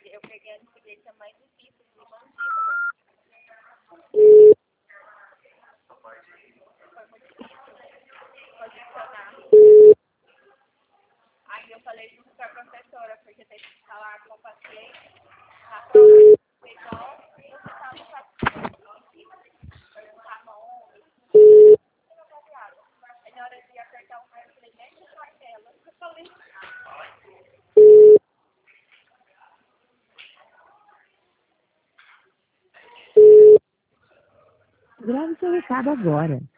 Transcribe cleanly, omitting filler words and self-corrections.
Eu peguei a antibiótica mais difícil de mandíbula. Foi muito difícil posicionar. Aí eu falei junto com a professora, porque tem que falar com o paciente. A prova é igual você está no paciente. Perguntar nome. Aí na hora de apertar o mais, eu falei, mexe com aquela. Eu falei, Grave seu recado agora.